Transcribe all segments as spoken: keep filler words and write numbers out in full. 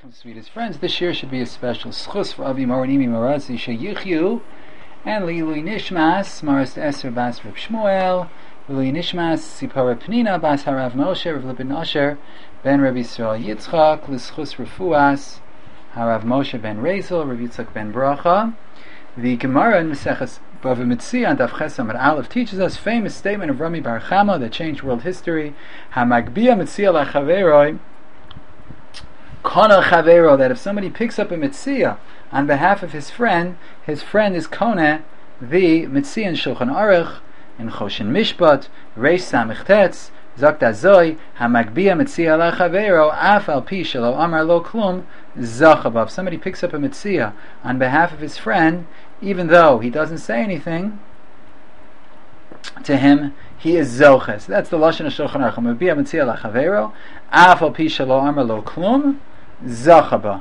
Sweetest friends, this year should be a special schus for Avi Maranimi Marazi Sheyichyu and Li'ilui Nishmas Maras Esther Bas Reb Shmuel, Li'ilui Nishmas Sipora Penina Bas Harav Moshe Rav Libin Asher Ben Reb Yisrael Yitzchak L'schus Refuas Harav Moshe Ben Rezel Rav Yitzchak Ben Bracha. The Gemara in Maseches Bava Metzia and Daf Ches Amud Aleph teaches us famous statement of Rami Bar Chama that changed world history. Hamagbia Metzia Lachaveroi Kona Chavero, that if somebody picks up a mitzia on behalf of his friend, his friend is Kona, the mitzia in Shulchan Aruch, in Choshen Mishpat, Reish Samich Tetz, Zakt Azoi, Hamagbia mitzia la Chavero, Af al pi shelo amar lo klum, Zachabav. Somebody picks up a mitzia on behalf of his friend, even though he doesn't say anything to him, he is zoches. That's the lashon of Shulchan Aruch. Hamagbia mitzia la Chavero, Af al pi shelo amar lo klum, Zachaba.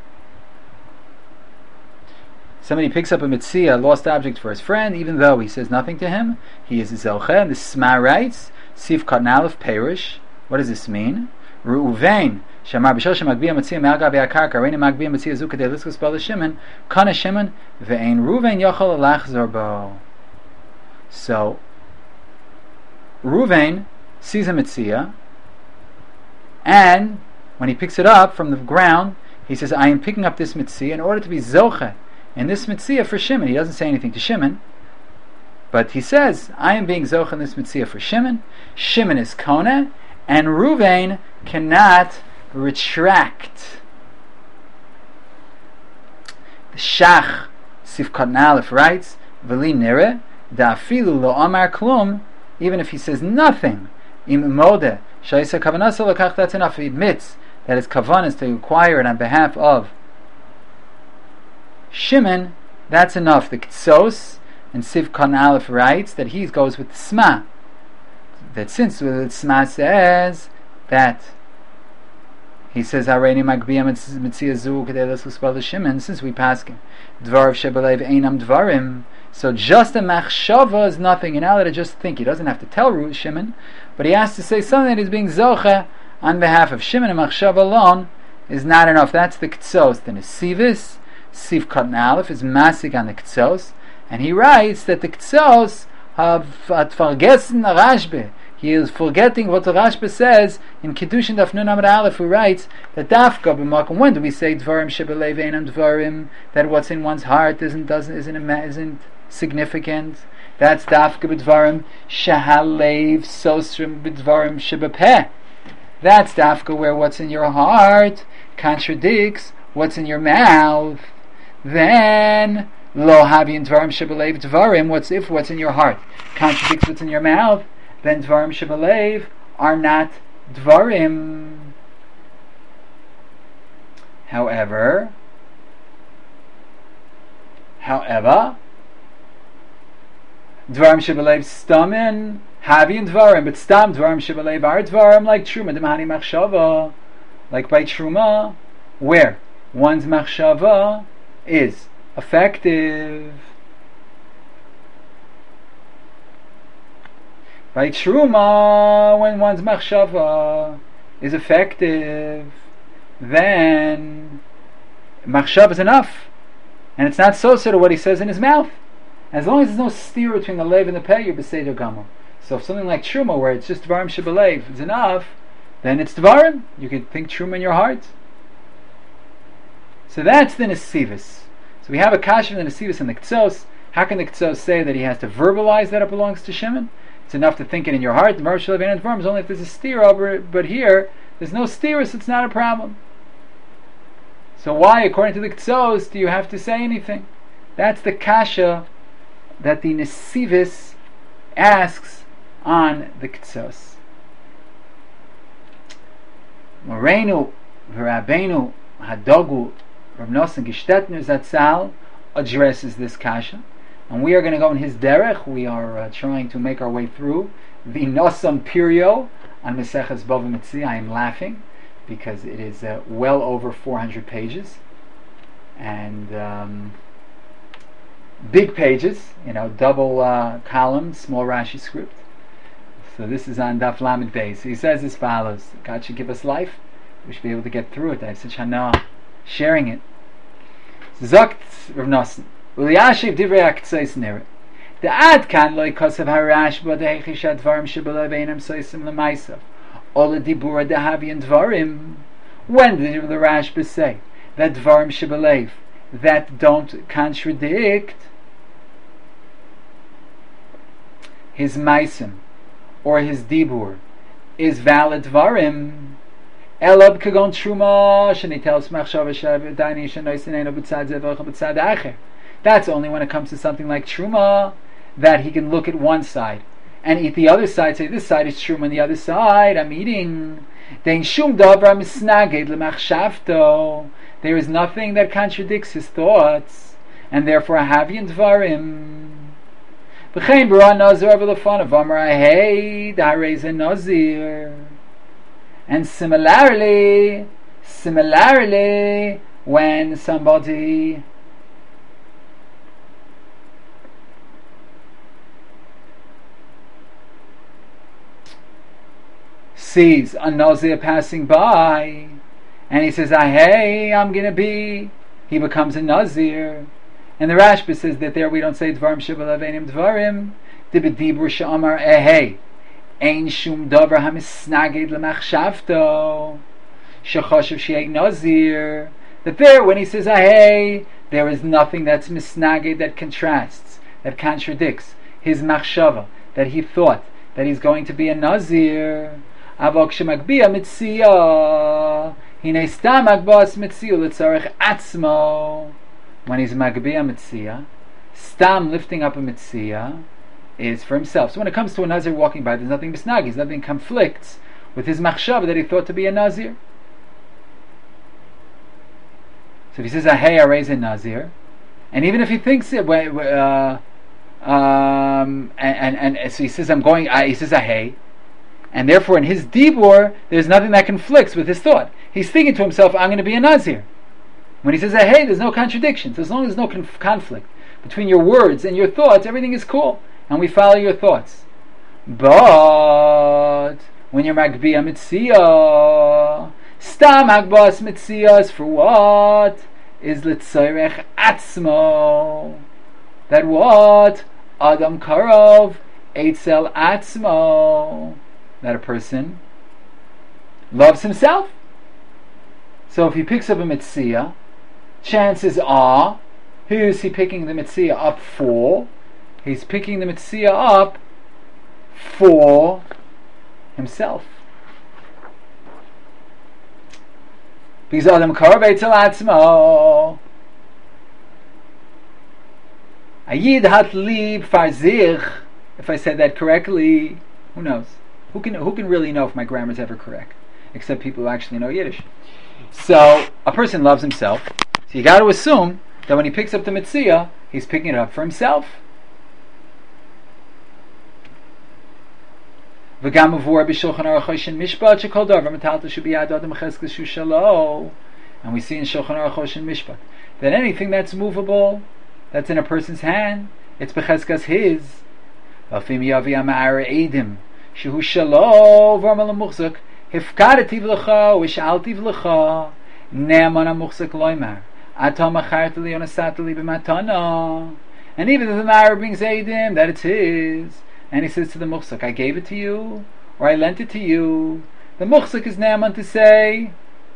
Somebody picks up a mitzia, a lost object for his friend, even though he says nothing to him, he is a zoche. And the Sma writes, Sif Katnalef Perish. What does this mean? Reuven Shamar B'shel Shemagbia Mitzia Me'al Gabi Akarka Reina Magbia Mitzia Zuka De Liskus Bala Shimon Kana Shimon Ve'ein Reuven Yochel Lachzor Bo. So Reuven sees a mitzia, and when he picks it up from the ground, he says, I am picking up this mitzvah in order to be zoche in this mitzvah for Shimon. He doesn't say anything to Shimon, but he says, I am being zoche in this mitzvah for Shimon. Shimon is Kona, and Reuven cannot retract. The Shach Sifkat Nalef writes, V'li nere, da'afilu lo amar klum, even if he says nothing, im modeh, shayisa kavanasa lokach, that's enough. He admits that his kavan is to acquire it on behalf of Shimon, that's enough. The Ketsos and Siv Kan Aleph writes that he goes with the Sma, that since the Sma says that he says Hareini Magbia Mitzia Zu Kedei L'Suspal Shimon, since we pass him Dvarav Shebelev Einam Dvarim, so just a machshava is nothing. You're not allowed to just think. He doesn't have to tell Ruth Shimon, but he has to say something that he's being zoche on behalf of Shimon, and machshava alone is not enough. That's the Ketsos. The Nesivis, Siv Katan Aleph, is masig on the Ketsos, and he writes that the Ketsos have vergessen Rashbe. He is forgetting what the Rashbe says in Kiddushin Daf Nun Amud Aleph, who writes that Dafka b'makom. When do we say Dvarim Shebelev Einam Dvarim? That what's in one's heart isn't doesn't isn't isn't significant. That's Dafka b'Dvarim Shehalev Sosrim b'Dvarim Shebepeh. That's Dafka where what's in your heart contradicts what's in your mouth. Then Lo Havin Dvarim Shebelev Dvarim. What's if what's in your heart contradicts what's in your mouth? Then Dvarim Shebelev are not Dvarim. However, however, Dvarim Shebelev Stamin Havi Dvarim, but Stam Dvarim Shebelev are Dvarim, like Truma Demahani Machshava, like by Truma, where one's Machshava is effective. By Truma, when one's Machshava is effective, then Machshava is enough, and it's not so to what he says in his mouth. As long as there's no steer between the lev and the peh, you're Beseder Gamo. So if something like Truma, where it's just Dvarim Shebelev, is enough, then it's Dvarim. You can think Truma in your heart. So that's the Nesivis. So we have a kasha in the Nesivis and the Ketsos. How can the Ketsos say that he has to verbalize that it belongs to Shimon? It's enough to think it in your heart. The Dvarim Shebelev Einam Dvarim is only if there's a steer over it, but here, there's no steer, so it's not a problem. So why, according to the Ketsos, do you have to say anything? That's the kasha that the Nesivis asks on the Ketsos. Morenu v'Rabbeinu Hadogu Rav Nosson Geshtetner Zatzal addresses this kasha, and we are going to go in his derech. We are uh, trying to make our way through the Nosam Pirio on Maseches Bava Metzia. I am laughing because it is uh, well over four hundred pages, and um, big pages, you know, double uh, column, small Rashi script. So this is on Daf Lamed Beis. He says as follows: God should give us life We should be able to get through it. I have such hana sharing it. Zokt Rav Nosson. Uliyashiv divrei aktsais neret. The ad kan loy kosav harash but the hechishat dvarim shebalav einam soisim lemaisav. Ola dibura dehavian dvarim. When did the Rashba say that dvarim shebalav that don't contradict his maisim or his dibur is valid dvarim? Elab kagon truma shani tells machshava shav dani shanoisineno b'tzad zevach b'tzad acher. That's only when it comes to something like truma that he can look at one side and eat the other side. Say this side is truma and the other side I'm eating. Dein shum davar misnaged lemachshavto. There is nothing that contradicts his thoughts, and therefore havian dvarim. B'chein bara nazir v'lefanav amar hey daharei nazir. And similarly, similarly, when somebody sees a nazir passing by, and he says, ah, hey, I'm going to be, he becomes a nazir. And the Rashba says that there we don't say dvarim shebalav einim dvarim, dibedibur she'amar ehei. Ein shum davar hamisnaged lemachshavto shechoshev she'eg nazir. That there, when he says ahei, there is nothing that's misnaged, that contrasts, that contradicts his machshava, that he thought that he's going to be a nazir. Avok shemagbia mitzia hine stam agbas mitzia letzarech atzmo. When he's magbia mitzia, stam lifting up a mitzia is for himself. So when it comes to a nazir walking by, there's nothing misnagis, nothing conflicts with his machshava that he thought to be a nazir. So if he says, "Hey, I raise a nazir," and even if he thinks it, uh, um, and, and and so he says, "I'm going," uh, he says, "Hey," and therefore in his dibur, there's nothing that conflicts with his thought. He's thinking to himself, "I'm going to be a nazir." When he says, "Hey," there's no contradiction. So as long as there's no conf- conflict between your words and your thoughts, everything is cool. And we follow your thoughts. But when you're magbiya mitzia, stam hagbas mitzia is for what? Is l'tzorech atzmo. That what? Adam karov eitzel atzmo. That a person loves himself. So if he picks up a mitzia, chances are, who is he picking the mitzia up for? He's picking the mitzia up for himself. Because Adam karov eitzel atzmo. Ayid hat lieb farzich. If I said that correctly, who knows? Who can who can really know if my grammar is ever correct? Except people who actually know Yiddish. So a person loves himself. So you got to assume that when he picks up the mitzia, he's picking it up for himself. And we see in Shulchan Aruch Hoshen Mishpat that anything that's movable, that's in a person's hand, it's becheskas his. Shehu shalo v'amal muchzak hifkaretiv lecha v'shaltiv lecha ne'aman muchzak loymar atam acharta li onasata li b'matana. And even if the Mara brings Eidim that it's his, and he says to the muchzak, I gave it to you, or I lent it to you, the muchzak is ne'aman to say.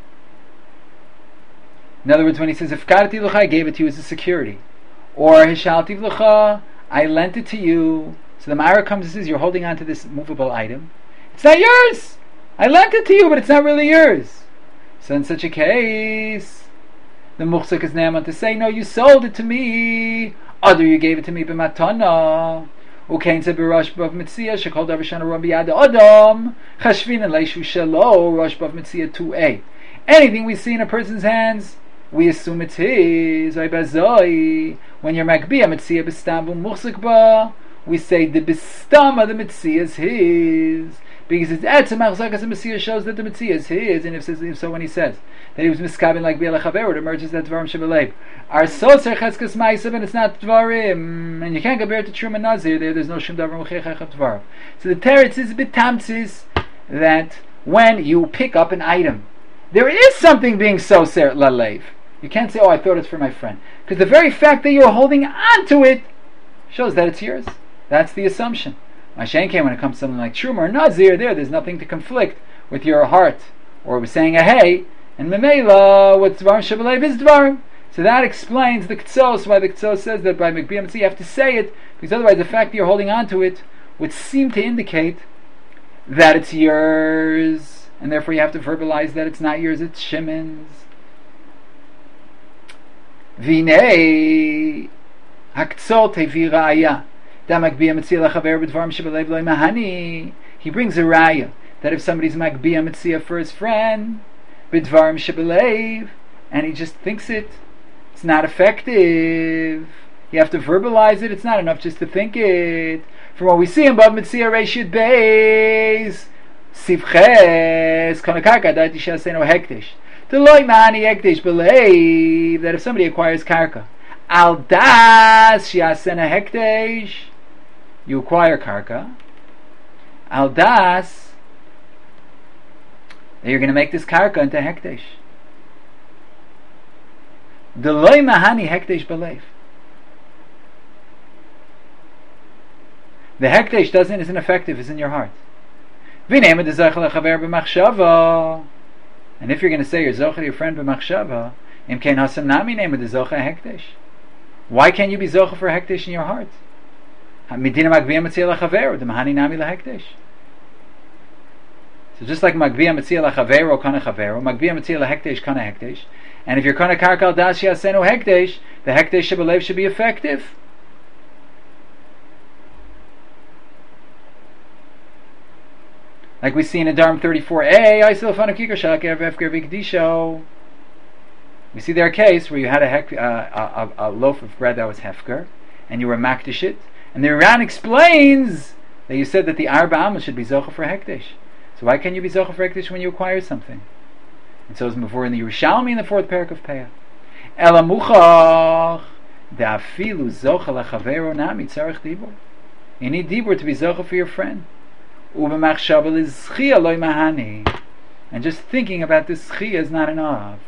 In other words, when he says hifkaretiv lecha, I gave it to you as a security, or hishaltiv lecha, I lent it to you. So the Mara comes and says, you're holding on to this movable item. It's not yours! I lent it to you, but it's not really yours. So in such a case, the muchzak is ne'aman to say, no, you sold it to me. Other, you gave it to me b'matana. Ukein se b'rosh b'av mitzia, shekol davar shana rom b'yad adam, chashvin and leishu shelo, rosh b'av mitzia two a. Anything we see in a person's hands, we assume it's his. When you're makbiya mitzia b'stam b'muchzak ba, we say the bistama, the mitzia is his, because it's etzem achzakas the mitzia shows that the mitzia is his. And if, if so, when he says that he was miskabin like bi'al chaver, it emerges that dvarim shebelev are soser cheskes ma'asav, and it's not dvarim, and you can't compare it to truma nazir. There, there's no shum davar mechechach of dvarim. So the teretz is bitamtzis that when you pick up an item, there is something being soser lalev. You can't say, oh, I thought it's for my friend. Because the very fact that you're holding on to it shows that it's yours. That's the assumption. Mashen came when it comes to something like Truma or Nazir, there, there's nothing to conflict with your heart. Or we're saying a hey, and Memela, what's Dvarim Shabalev is Dvarim. So that explains the Ktsos, why the Ktsos says that by Mekbiyah Mitzvah you have to say it, because otherwise the fact that you're holding on to it would seem to indicate that it's yours, and therefore you have to verbalize that it's not yours, it's Shimon's. Vinei Haktsot Hevi Raya Da Makbiyah Mitzvah Lachaver B'Dvarim Shebalev Lo Mahani. He brings a raya that if somebody's Makbiyah Mitzvah for his friend B'Dvarim Shebalev, and he just thinks it, it's not effective. You have to verbalize it. It's not enough just to think it. From what we see in Bab Mitzvah Reshit Beis Sivches Konakarka Dati Shaseno Hektish. The loy mani hektish believe that if somebody acquires karka, al das shiasena hektish, you acquire karka. Al das, that you're going to make this karka into hektish. The loy mahani hektish believe. The hektish doesn't isn't effective. Is in your heart. V'nei de zachal chaver b'machshava. And if you're going to say you're zocher to your friend b'machshava, im kein hasam nami name with the zocher hektish. Why can't you be zocher for hektish in your heart? Midina magviyah mitzvah lachaveru, the mahani nami lahektish. So just like magviyah mitzvah lachaveru kana chaveru, magviyah mitzvah lahektish kana hektish, and if you're kana karkal das yasenu hektish, the hektish shebalev should be effective. Like we see in Adarm thirty-four a, we see there a case where you had a, hek, uh, a, a loaf of bread that was hefker, and you were makdish it, and the Iran explains that you said that the Arba Amos should be zocha for hektish. So why can't you be zocha for hektish when you acquire something? And so it's before in the Yerushalmi in the fourth parak of Peah. Ela muchach da'afilu zocha lachavero nami tzarech dibur. You need dibur to be zocha for your friend. And just thinking about this schia is not enough.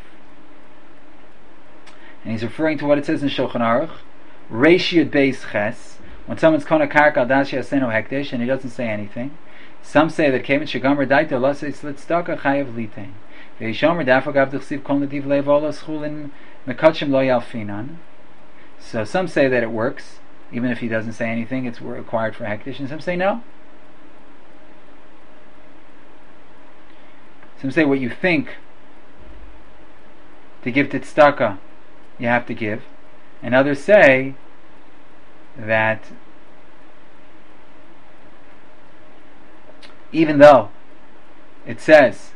And he's referring to what it says in Shulchan Aruch, Reishiyot Beis Ches, when someone's kona karka dashi aseno hekdesh and he doesn't say anything. Some say that kemet shegamer daito lasei slitztaka chayav litein. Veishomer dafo gav d'chsiv kol nediv leivolo schulin mekachim lo yalfinan. So some say that it works, even if he doesn't say anything, it's required for hekdesh, and some say no. Some say what you think to give to tzedakah, you have to give. And others say that even though it says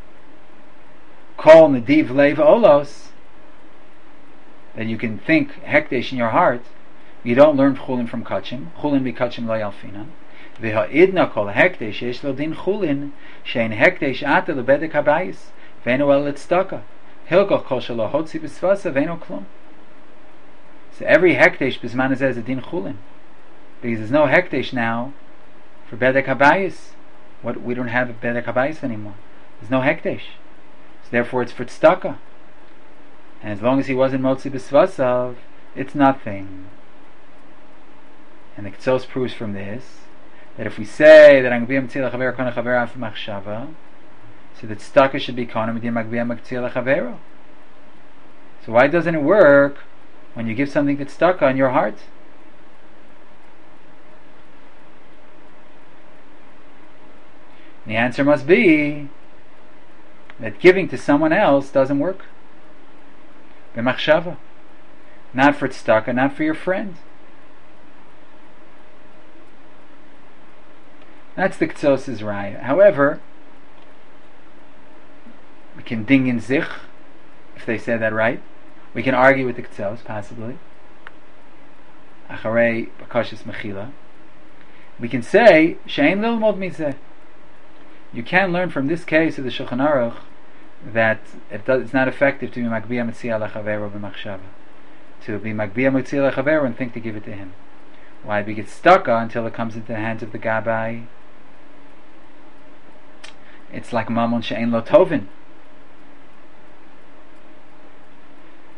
Kol Nediv Leiv Olos, that you can think hekdesh in your heart, you don't learn chulin from kachim. Chulin bi kachim lo yalfinan. V'ha'idna kol hekdesh yesh lo din chulin shein hekdesh ata lebedek habayis v'eno el litztaka hilgoch kol shelo hotzi b'svasa v'eno klum. So every hekdesh b'zman is a din chulin, because there's no hekdesh now for bedek habayis. What, we don't have a bedek habayis anymore. There's no hekdesh, so therefore it's for tztaka. And as long as he wasn't motzi b'svasav, it's nothing. And the Ktsos proves from this that if we say that Angbiyah Mitzvah L'Chavero Kona Chavero Af Machshava, so that tzedakah should be Kona Midim Angbiyah Mitzvah L'Chavero. So why doesn't it work when you give something to tzedakah in your heart? And the answer must be that giving to someone else doesn't work. B'machshava, not for tzedakah, not for your friend. That's the Ktsos' raya. However, we can ding in zich, if they say that right. We can argue with the Ktsos, possibly. Acharei bakashis mechila. We can say, she'ein lilmod mizeh. You can learn from this case of the Shulchan Aruch that it does, it's not effective to be makbiyah mitzvah lechavero b'machshava. To be makbiyah mitzvah lechavero and think to give it to him. Why? Because it's stuck until it comes into the hands of the gabbai. It's like mamon she'ein lo tovin.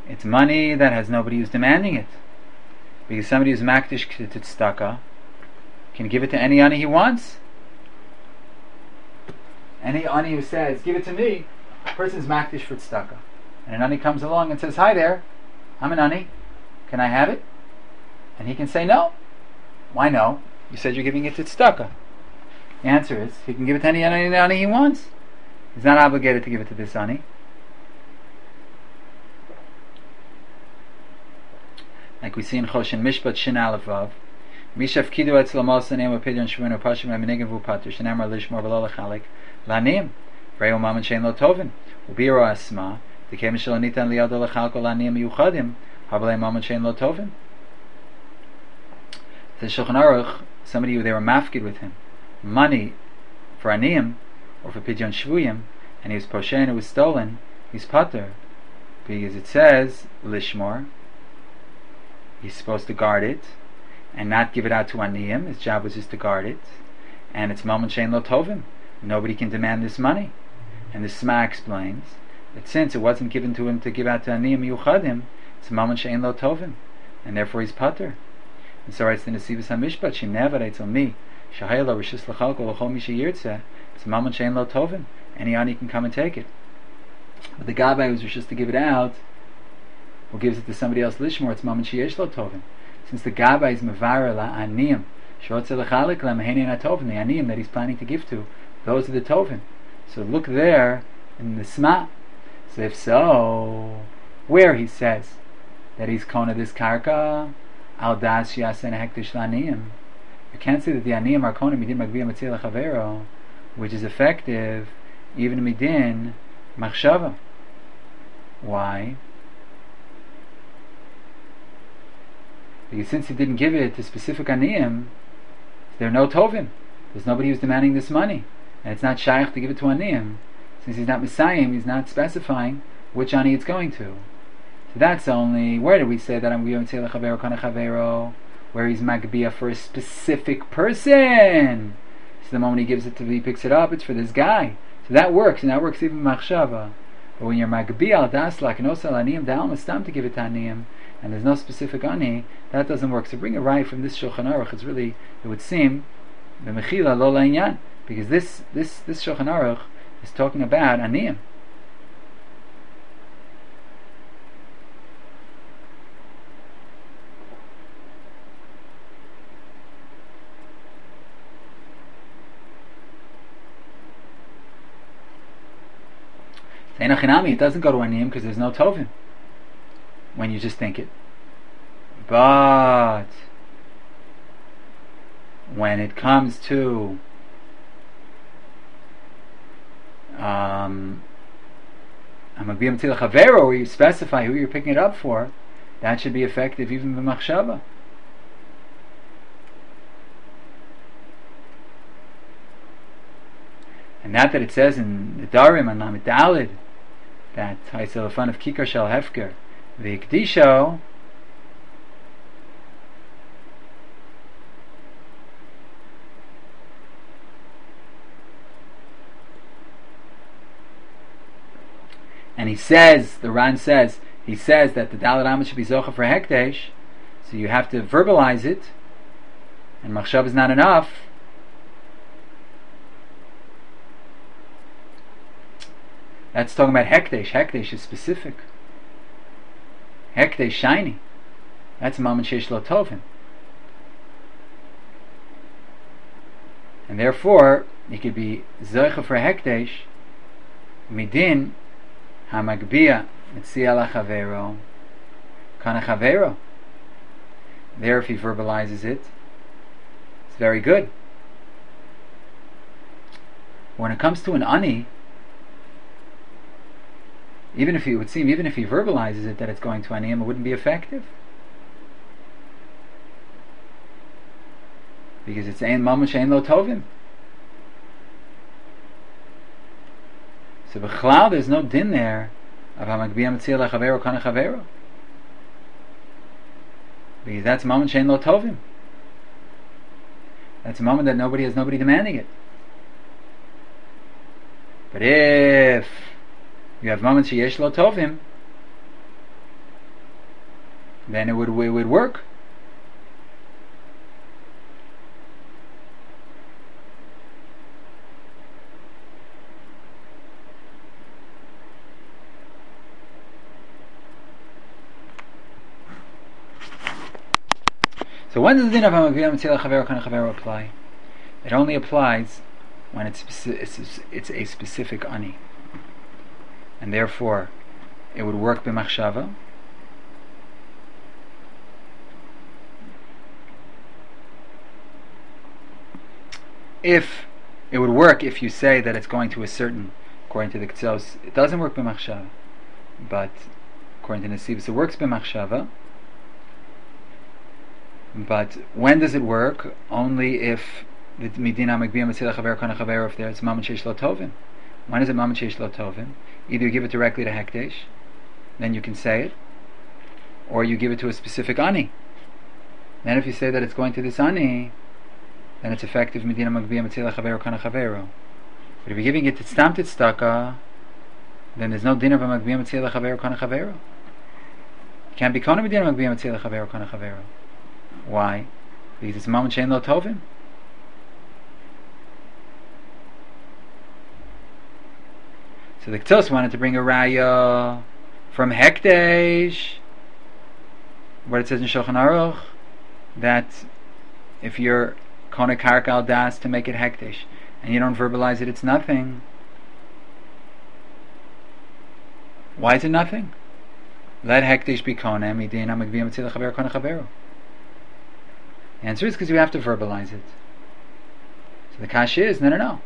It's money that has nobody who's demanding it. Because somebody who's makdish to tzedakah can give it to any ani he wants. Any ani who says, give it to me, a person is makdish for tzedakah. And an ani comes along and says, hi there, I'm an ani, can I have it? And he can say no. Why no? You said you're giving it to tzedakah. The answer is, he can give it to any ani, ani he wants. He's not obligated to give it to this ani. Like we see in Choshen Mishpat Shin Aleph Vav, Mishav Kidu Etzel Amosa Neim Apidyon Shvenu Pashim Amenigim Vupater Shenamar Lishmor V'lo Lechalik Lanim Vrei Umam and Shein Lo Tovin Ubiro Asma Dekem Shel Nitan Liado Lechalko Lanim Yuchadim Habalei Umam and Shein Lo Tovin. The Shulchan Aruch, somebody who they were mafkid with him money for Aniyim or for Pidyon Shvuyim, and he was posher and it was stolen, he's pater, because it says Lishmor. He's supposed to guard it and not give it out to Aniyim. His job was just to guard it. And it's Moment Shein Lo Tovim. Nobody can demand this money. And the Sma explains that since it wasn't given to him to give out to Aniyim Yuchadim, it's Moment Shein Lo Tovim. And therefore he's pater. And so writes the Nesivos HaMishpat, Shim Never Eitzel Mi, Shahayla Rishis L'Chalko L'Chol Mi Sheyirtzeh, it's Moment Shein Lo Tovim. Any ani can come and take it. But the Gabbai was just to give it out, or gives it to somebody else lishmor, it's Maman Sheyesh Lo Tovin. Since the Gabbai is Mevara La Aniyim, Shortze L'Chalik La Mehenin HaTovin, the Aniyim that he's planning to give to, those are the Tovin. So look there in the Sma. So if so, where he says that he's Kona this Karka, Al Das Yasen Hektish L'Aniyim, you can't say that the Aniyim are Kona Midin Magbiyah Matzil L'Chavero, which is effective even Midin Machshava. Why? Because since he didn't give it to specific aniyim, there are no tovim. There's nobody who's demanding this money, and it's not shaykh to give it to aniyim. Since he's not messiahim, he's not specifying which ani it's going to. So that's only, where did we say that I'm going to say lechavero kana chavero, where he's magbiyah for a specific person. So the moment he gives it to, he picks it up, it's for this guy. So that works, and that works even machshava. But when you're magbiyah al daslak and osal aniyim da'al mastam to give it to aniyim, and there's no specific ani, that doesn't work. So bring a right from this Shulchan Aruch, it's really, it would seem, the mechila lo la'inyan, because this this this Shulchan Aruch is talking about aniyim. It doesn't go to aniyim because there's no tovim when you just think it. But when it comes to um, where you specify who you're picking it up for, that should be effective even with machshava. And not that it says in the Darim and Lamed Daled that I saw the fun of Kikar Shel Hefker the Ikdisho, and he says, the Ran says, he says that the Dalet Amud should be Zocha for Hekdesh, so you have to verbalize it, and Machshav is not enough. That's talking about Hekdesh. Hekdesh is specific. Hekdesh shiny. That's a moment sheish lo tovim. And therefore, it could be Zocha for Hekdesh, Midin, Hamagbia, Mitzia la Chavero, Kana Chavero. There, if he verbalizes it, it's very good. When it comes to an ani, even if he would seem, even if he verbalizes it that it's going to aniyim, it wouldn't be effective because it's ein mamash ein lo tovim. So b'chlal, there's no din there of hamagbiyah mitzil lechavero kana chavero, because that's mamash ein lo tovim. That's a moment that nobody has nobody demanding it. But if you have moments sheyesh lo tovim, then it would it would work. So when does the din of Hamagvia Mitzila Chavero Kana Chavero apply? It only applies when it's, it's, it's a specific ani. And therefore, it would work b'machshava. If it would work if you say that it's going to a certain, according to the Ketzos, it doesn't work b'machshava. But according to Nesivos, it works b'machshava. But when does it work? Only if the midina magbiyah mitzila chaver kana chaver, if there's mammon sheish lo tovim. When is it mammon sheish lo tovim? Either you give it directly to hekdesh, then you can say it, or you give it to a specific ani. Then if you say that it's going to this ani, then it's effective midina magbiyah mitzila chaver kana chaver. But if you're giving it to stam tzedakah, then there's no din of a magbiyah mitzila chaver kana chaver. You can't be kona midina magbiyah mitzila chaver kana chaver. Why? Because it's mammon shein lo tovim. So the Ketzos wanted to bring a raya from hekdesh, what it says in Shulchan Aruch, that if you're kona karka al das to make it hekdesh, and you don't verbalize it, it's nothing. Why is it nothing? Let hekdesh be kona midin amagviyam tzila chaver kona chaveru. The answer is because you have to verbalize it. So the kasha is, no, no, no.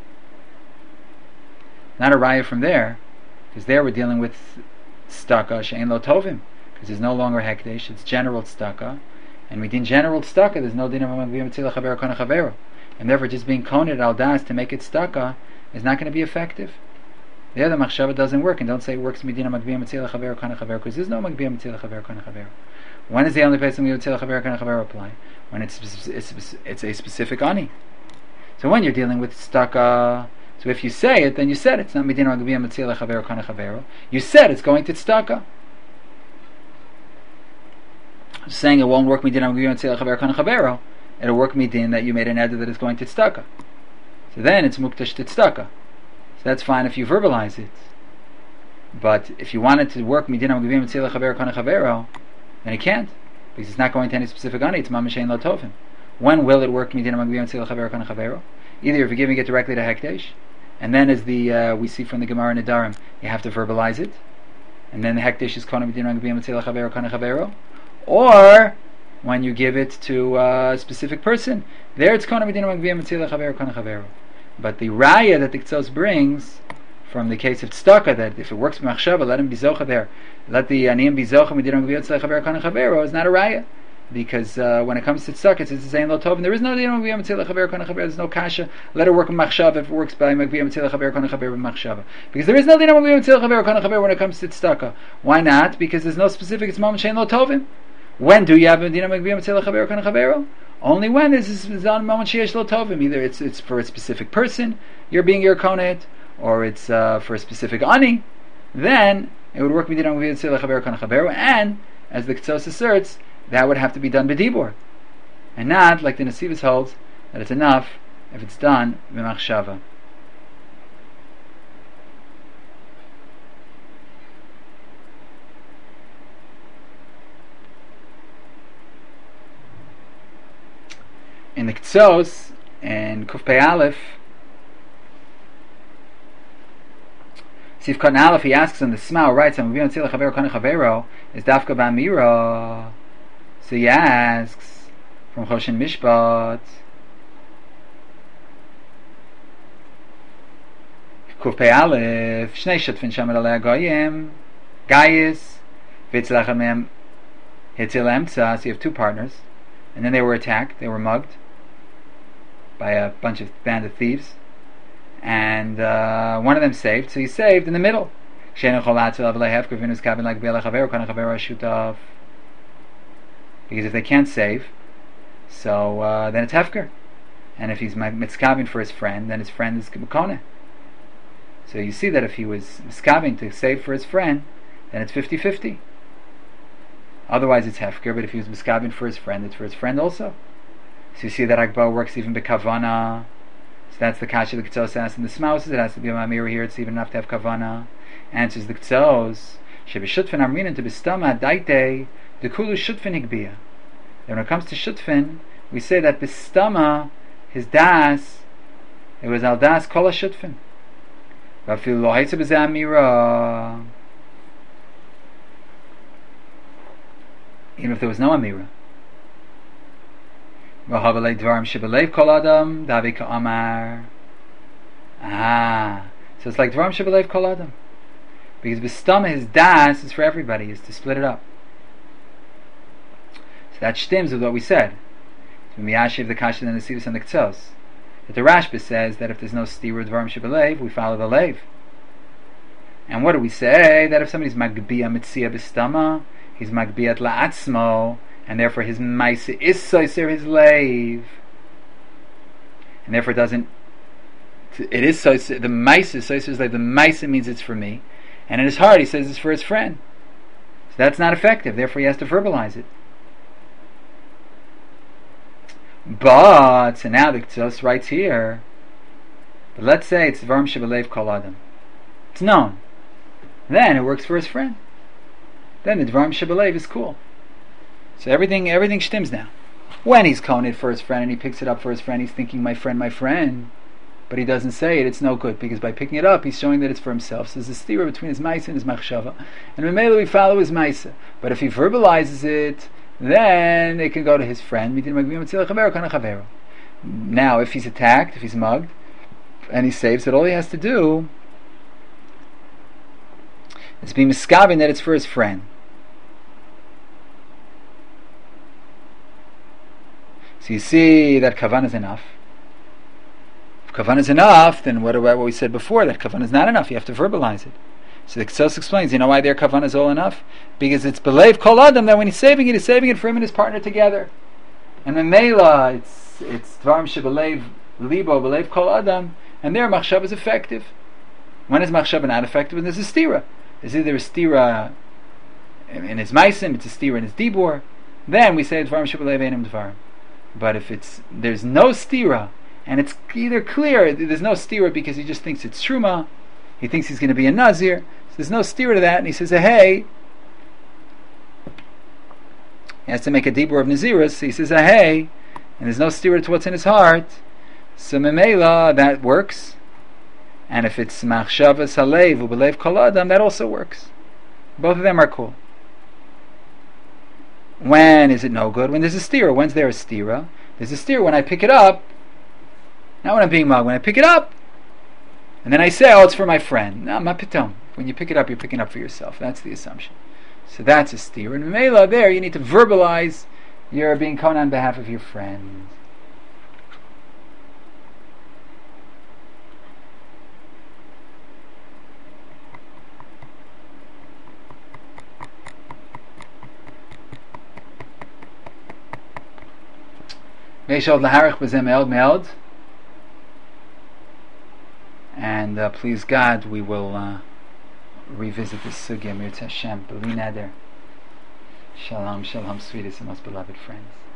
Not a raya from there, because there we're dealing with tzedakah she'ein lo tovim, because there's no longer hekdesh, it's general tzedakah, and within general tzedakah there's no din of amagviyam tzila chaver kana chaveru, and therefore just being koned al das to make it tzedakah is not going to be effective. There the machshava doesn't work, and don't say it works midin amagviyam tzila chaver kana chaveru, because there's no amagviyam tzila chaver kana chaveru. When is the only place amagviyam tzila chaver kana chaveru apply? When it's, it's it's a specific ani. So when you're dealing with tzedakah, so if you say it, then you said it. It's not midin amagviyam tzila chaver kana chaveru. You said it's going to tzedakah. Saying it won't work midin amagviyam tzila chaver kana chaveru, it'll work midin that you made an eder that it's going to tzedakah. So then it's muktash to tzedakah. So that's fine if you verbalize it. But if you want it to work midin amagviyam tzila chaver kana chaveru, then it can't, because it's not going to any specific ani. It's mammon shein lo tovim. When will it work midin amagviyam tzila chaver kana chaveru? Either if you're giving it directly to hekdesh, and then as the uh, we see from the Gemara in Nedarim, you have to verbalize it, and then the hekdesh is kona midin amagviyam tzila chaver kana chaveru, or when you give it to a specific person, there it's kona midin amagviyam tzila chaver kana chaveru. But the raya that the Ketzos brings from the case of tzedakah, that if it works b'machshava, let him be zocha there, let the aniyim be zocha midin amagviyam tzila chaver kana chaveru, is not a raya. Because uh, when it comes to tzedakah, it's zayin lo tov, and there is no din magviyam tzila chaver kana chaver. There's no kasha. Let it work with machshava if it works by magviyam tzila chaver kana chaver with machshava. Because there is no din magviyam tzila chaver kana chaver when it comes to tzedakah. Why not? Because there's no specific. It's mammon shein lo tovim. When do you have a din magviyam tzila chaver kana chaver? Only when this is on mammon sheyesh lo tovim. Either it's it's for a specific person, you're being your konet, or it's uh, for a specific ani. Then it would work with din magviyam tzila chaver kana chaver, and as the Ketzos asserts, that would have to be done b'dibur, and not like the Nesivos holds that it's enough if it's done b'machshava. In the Ketzos and Kuf Pei Aleph, Sif Katan Aleph, he asks on the Sma, writes, "Amaviyam tzila chaver kana chavero is dafka b'amira." So he asks from Choshen Mishpat, Kuf Pei Aleph, Shnei Shotfin Shamer Alei Goyim, Gaius, Vitzlach Amem Hitzil Emtza. So you have two partners, and then they were attacked, they were mugged by a bunch of band of thieves, and uh, one of them saved, so he saved in the middle. Because if they can't save, so uh, then it's hefker, and if he's mitzkavin for his friend, then his friend is mekone. So you see that if he was mitzkavin to save for his friend, then it's fifty-fifty. Otherwise it's hefker, but if he was miskabin for his friend, it's for his friend also. So you see that Agba works even bekavana. So that's the kasha the Ketzos asks in the Smauses. It has to be a mamira here. It's even enough to have kavana. Answers the Ketzos. Shebeshutfin amrinan to bistama daite dekulu shutfin higbia. When it comes to shutfin, we say that bistama, his das, it was al das kol shutfin. Vafil lo haitza b'zeh amira. Even if there was no amira. V'havalei dvarim shebelev kol adam davi ka'amar. Ah, so it's like dvarim shebelev kol adam. Because b'stama, his das is for everybody, is to split it up. So that stems with what we said. So miyashiv the kasha and the sivus and the k'tzos. That the Rashba says that if there's no stira dvarim shebelev, we follow the leiv. And what do we say? That if somebody's magbiya mitzia b'stama, he's magbiyat la'atzmo, and therefore his maise is soiser his leiv, and therefore it doesn't. It is soiser. The maise is soiser his leiv. The maise means it's for me. And in his heart he says it's for his friend. So that's not effective, therefore he has to verbalize it. But, so now the Ketzos writes here, but let's say it's Dvarim Shebelev Kol Adam. It's known. Then it works for his friend. Then the Dvarim Shebelev is cool. So everything everything shtims now. When he's koned for his friend and he picks it up for his friend, he's thinking, my friend, my friend. But he doesn't say it, it's no good, because by picking it up, he's showing that it's for himself. So there's a stira between his maisa and his machshava. And Memela we follow his maisa. But if he verbalizes it, then it can go to his friend. Now, if he's attacked, if he's mugged, and he saves it, all he has to do is be miskabin that it's for his friend. So you see that kavan is enough. If kavan is enough, then what about what we said before, that kavan is not enough, you have to verbalize it. So the Ketzos explains, you know why their kavan is all enough? Because it's belev kol adam, that when he's saving it, he's saving it for him and his partner together. And the Mela, it's it's dvarim shebelev libo, belev kol adam, and their machshav is effective. When is machshav not effective? When there's a stira. There's either a stira in his maisim, it's a stira in his dibor, then we say dvarim shebelev einim dvarim. But if it's there's no stira, and it's either clear there's no stira because he just thinks it's truma, he thinks he's going to be a nazir, so there's no stira to that, and he says, hey, he has to make a dibur of nazirus, so he says, hey, and there's no stira to what's in his heart, so memela, that works. And if it's machshava salev ubelev kol adam, that also works. Both of them are cool. When is it no good? When there's a stira. When's there a stira? There's a stira when I pick it up, not when I'm being mugged, when I pick it up, and then I say, oh, it's for my friend. No, ma pitom. When you pick it up, you're picking up for yourself. That's the assumption. So that's a stira. And memela, there, you need to verbalize you're being koned on behalf of your friend. And uh, please God, we will uh, revisit this sugya, Mirz Hashem, B'li Neder. Shalom, shalom, sweetest and most beloved friends.